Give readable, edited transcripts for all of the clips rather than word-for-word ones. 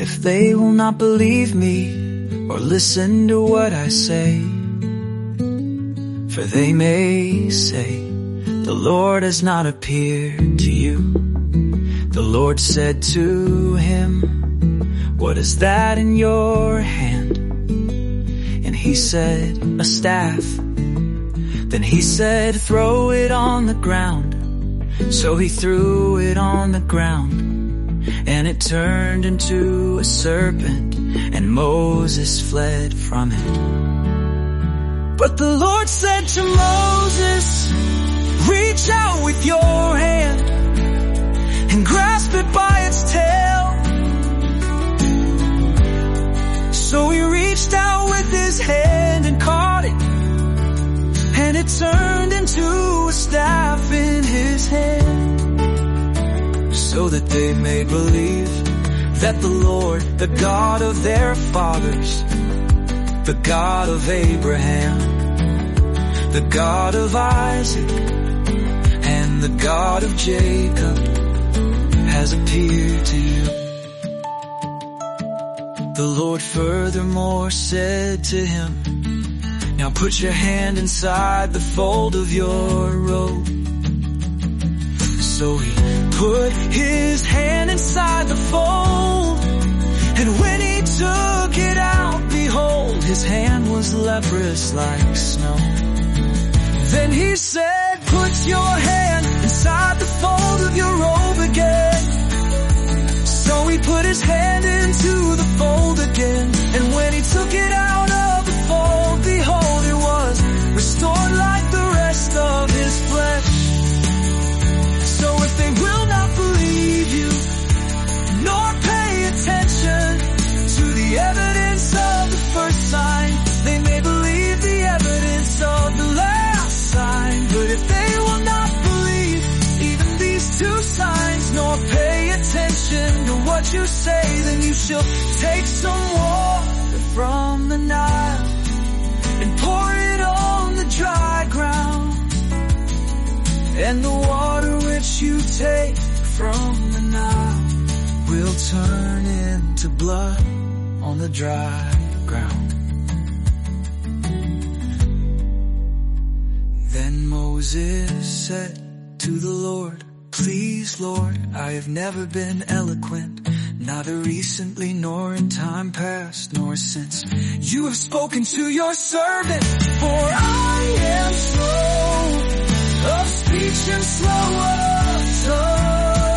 if they will not believe me or listen to what I say. For they may say, the Lord has not appeared to you. The Lord said to him, what is that in your hand? And he said, a staff. Then he said, throw it on the ground. So he threw it on the ground, and it turned into a serpent, and Moses fled from it. But the Lord said to Moses, reach out with your hand and grasp it by its tail. So he reached out with his hand and caught it, and it turned into a staff in his hand, so that they may believe that the Lord, the God of their fathers, the God of Abraham, the God of Isaac, and the God of Jacob has appeared to you. The Lord furthermore said to him, now put your hand inside the fold of your robe. So he put his hand inside the fold, and when he took it out, behold, his hand was leprous like snow. Then he said, put your hand inside the fold of your robe again. So he put his hand into the fold again, and when he took it out of the fold, behold, it was restored like the rest of his flesh. So if they will not believe you, nor pay attention to the evidence of the first sign, they may believe the evidence of the last sign. But if they will not believe even these two signs, nor pay attention to what you say, then you shall take some water from the Nile and pour it on the dry ground, and the water which you take from the Nile will turn into blood on the dry ground. Then Moses said to the Lord, please, Lord, I have never been eloquent, neither recently nor in time past nor since. You have spoken to your servant, for I am slow of speech and slow of tongue.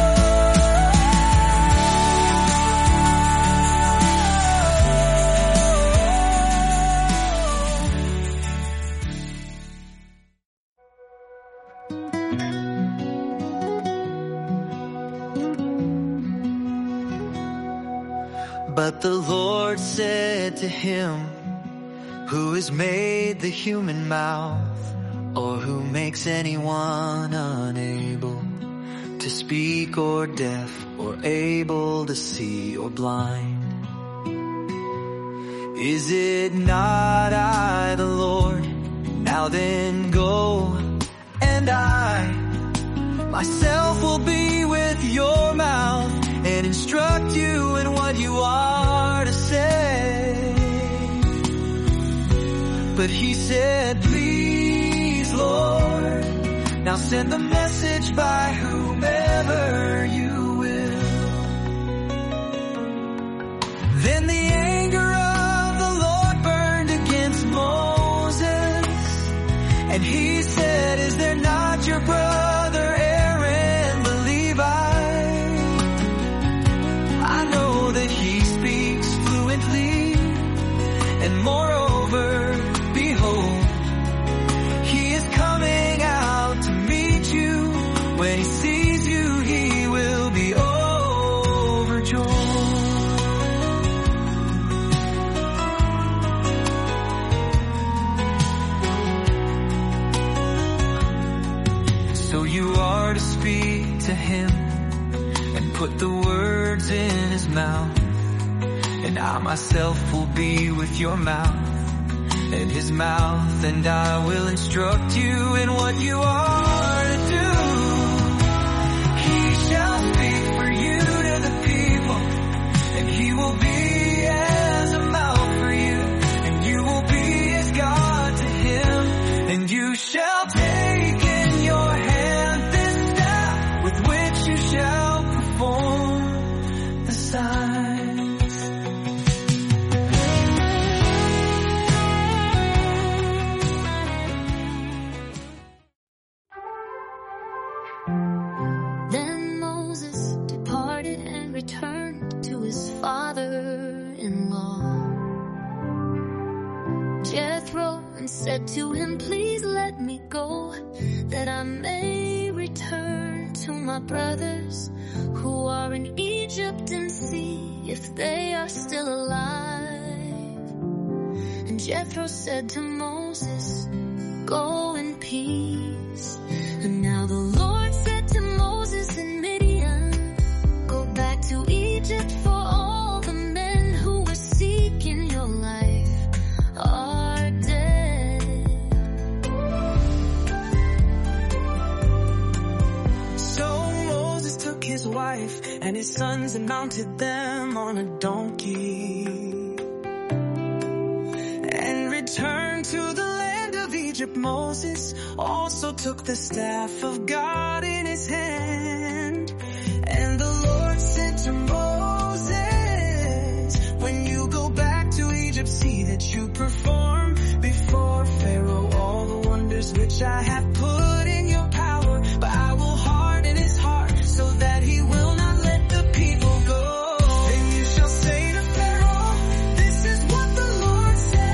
But the Lord said to him, who has made the human mouth, or who makes anyone unable to speak or deaf or able to see or blind? Is it not I, the Lord? Now then go, and I myself will be with your mouth and instruct you in what you are to say. But he said, please, Lord, now send the message by whomever you will. Then the anger of the Lord burned against Moses, and he said, is there not your brother Aaron the Levite? I know that he speaks fluently, and moreover, behold, he is coming out to meet you. When he sees you, he will be overjoyed. So you are to speak to him and put the words in his mouth, and I myself will be with your mouth and his mouth, and I will instruct you in what you are to do. He shall speak for you to the people, and he He will be as a mouth for you, and you will be as God to him. And you shall take in your hand this staff with which you shall perform the signs. Then Moses departed and returned to his father-in-law, Jethro, and said to him, please let me go, that I may return to my brothers who are in Egypt and see if they are still alive. And Jethro said to Moses, go in peace. And now the Lord said to Moses in Midian, go back to Egypt, for all the men who were seeking your life are dead. So Moses took his wife and his sons and mounted them on a donkey and returned to the land of Egypt. Moses also took the staff of God in his hand. And the Lord said to Moses, when you go back to Egypt, see that you perform before Pharaoh all the wonders which I have put in your power. But I will harden his heart so that he will not let the people go. Then you shall say to Pharaoh, this is what the Lord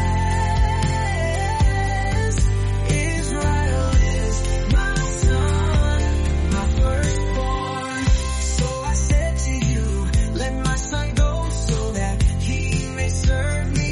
says, Israel is my son, my firstborn. So I said to you, let my son go so that he may serve me.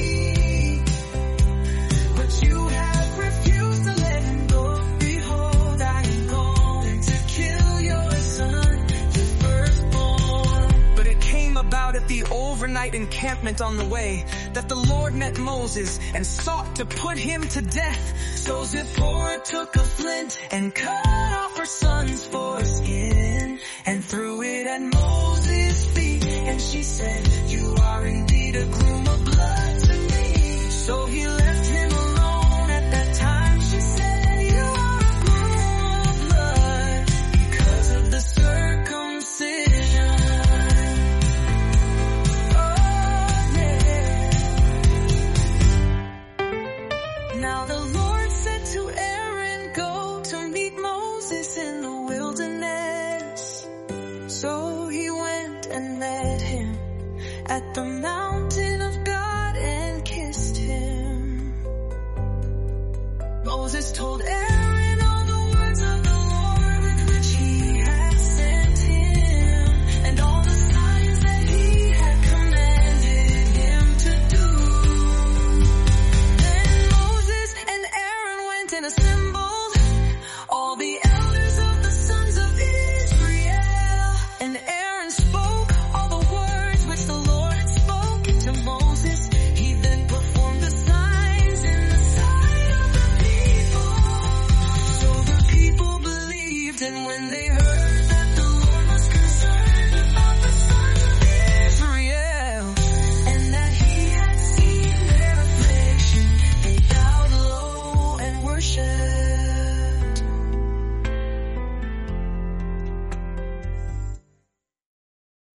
But you have refused to let him go. Behold, I am going to kill your son, your firstborn. But it came about at the overnight encampment on the way that the Lord met Moses and sought to put him to death. So Zipporah took a flint and cut off her son's foreskin and threw it at Moses' feet. And she said, you are indeed a groom of blood to me. So he left him alone. At that time she said, you are a groom of blood because of the circumcision. Oh, yeah. Now the Lord said to Aaron, go to meet Moses in the wilderness. So he went and met him at the mountain of God and kissed him. Moses told Aaron,